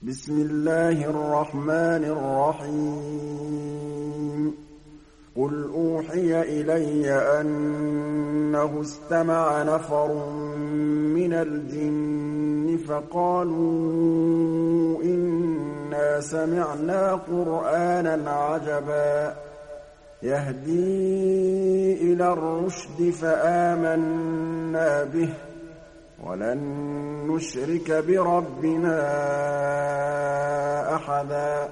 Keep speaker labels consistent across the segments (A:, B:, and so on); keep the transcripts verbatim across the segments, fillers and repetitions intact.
A: بسم الله الرحمن الرحيم قل أوحي إلي أنه استمع نفر من الجن فقالوا إنا سمعنا قرآنا عجبا يهدي إلى الرشد فآمنا به ولن نشرك بربنا أحدا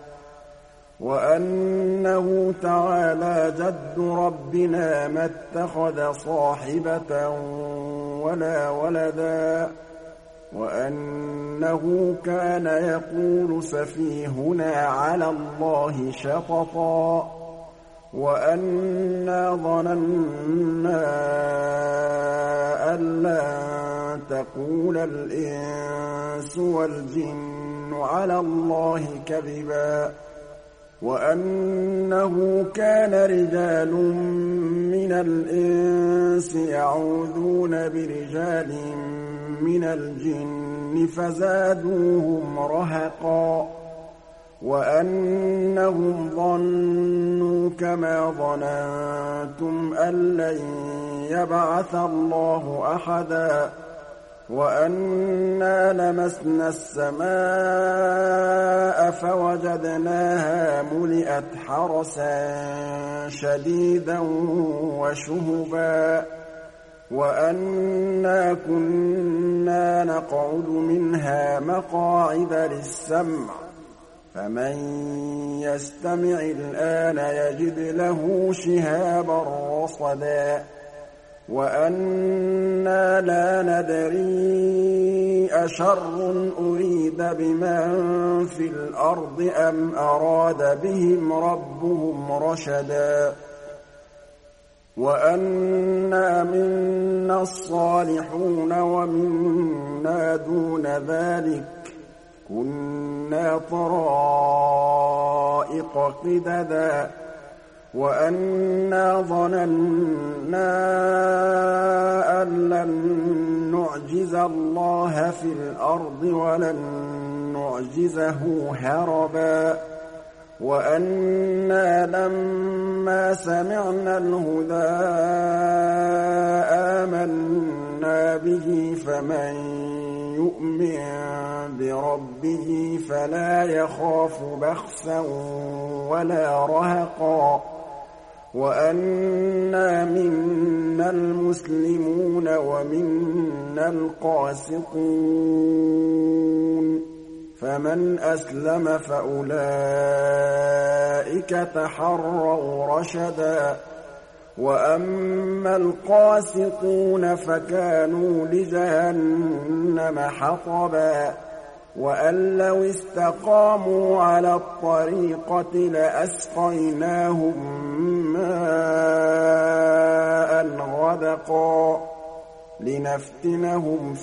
A: وأنه تعالى جد ربنا ما اتخذ صاحبة ولا ولدا وأنه كان يقول سفيهنا على الله شططا وأنا ظننا أن لن تقول الإنس والجن على الله كذبا وأنه كان رجال من الإنس يعوذون برجال من الجن فزادوهم رهقا وأنهم ظنوا كما ظننتم أن لن يبعث الله أحدا وأنا لمسنا السماء فوجدناها ملئت حرسا شديدا وشهبا وأنا كنا نقعد منها مقاعد للسمع فمن يستمع الآن يجد له شهابا رصدا وأنا لا ندري أشر أريد بمن في الأرض أم أراد بهم ربهم رشدا وأنا منا الصالحون ومنا دون ذلك كنا طرائق قددا وأنا ظننا أن لن نعجز الله في الأرض ولن نعجزه هربا وأنا لما سمعنا الهدى آمنا به فمن يؤمن بربه فلا يخاف بخسا ولا رهقا وأنا منا المسلمون ومنا القاسطون فمن أسلم فأولئك تحروا رشدا وأما القاسطون فكانوا لجهنم حطبا وأن لو استقاموا على الطريقة لأسقيناهم ماء غدقا لنفتنهم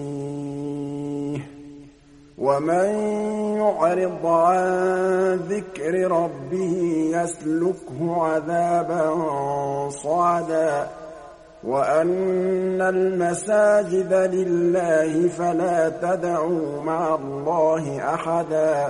A: فيه ومن يعرض عن ذكر ربه يسلكه عذابا صعدا وأن المساجد لله فلا تدعوا مع الله أحدا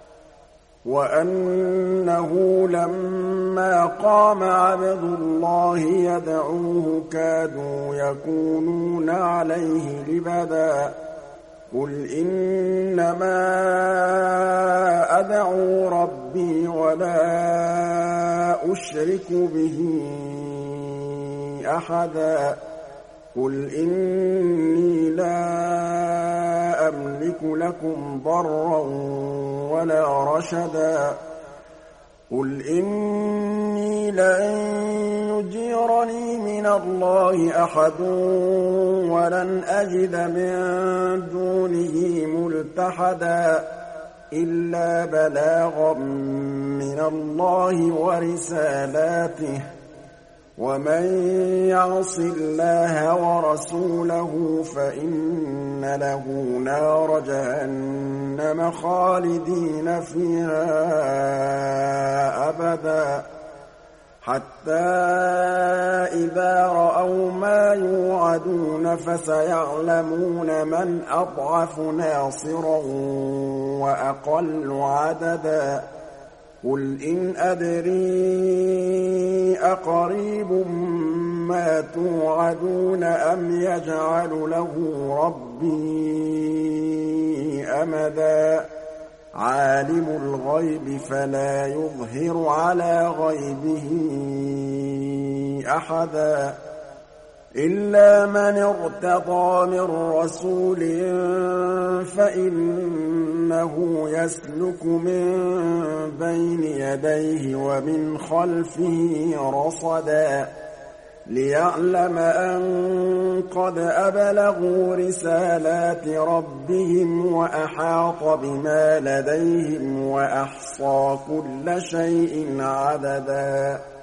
A: وأنه لما قام عبد الله يدعوه كادوا يكونون عليه لبدا قل إنما أدعو ربي ولا أشرك به أحدا قل إني لا أملك لكم ضرا ولا رشدا قل إني لن يجيرني من الله أحد ولن أجد من دونه ملتحدا إلا بلاغا من الله ورسالاته ومن يعص الله ورسوله فإن له نار جهنم خالدين فيها أبدا حَتَّىٰ إِذَا رَأَوْا مَا يُوعَدُونَ فَسَيَعْلَمُونَ مَنْ أَضْعَفُ نَاصِرًا وَأَقَلُّ عَدَدًا قُلْ إِنْ أَدْرِي أَقَرِيبٌ مَّا تُوعَدُونَ أَمْ يَجْعَلُ لَهُ رَبِّي أَمَدًا عَالِمُ الْغَيْبِ فَلَا يُظْهِرُ عَلَىٰ غَيْبِهِ أَحَدًا إِلَّا مَنِ ارْتَضَىٰ مِن رَّسُولٍ فَإِنَّهُ يَسْلُكُ مِن بَيْنِ يَدَيْهِ وَمِنْ خَلْفِهِ رَصَدًا لِّيَعْلَمَ أَن قَدْ أَبْلَغُوا رِسَالَاتِ رَبِّهِمْ وَأَحَاطَ بِمَا لَدَيْهِمْ وَأَحْصَىٰ كُلَّ شَيْءٍ عَدَدًا